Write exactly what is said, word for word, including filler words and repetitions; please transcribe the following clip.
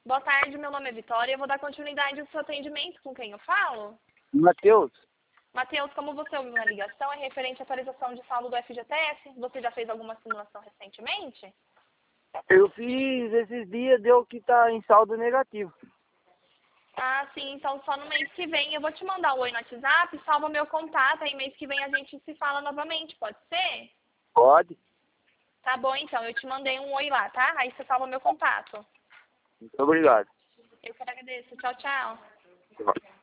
Boa tarde, meu nome é Vitória. Eu vou dar continuidade ao seu atendimento. Com quem eu falo? Matheus, Matheus, como você ouviu na ligação, é referente à atualização de saldo do F G T S. Você já fez alguma simulação recentemente? eu fiz esses dias, deu que tá em saldo negativo. Ah, sim. Então só no mês que vem. Eu vou te mandar o oi no WhatsApp, salva meu contato. Aí mês que vem a gente se fala novamente. Pode ser? Pode. Tá bom, então. Eu te mandei um oi lá, tá? Aí você salva meu contato. Muito obrigado. Eu que agradeço. Tchau, tchau. Tchau.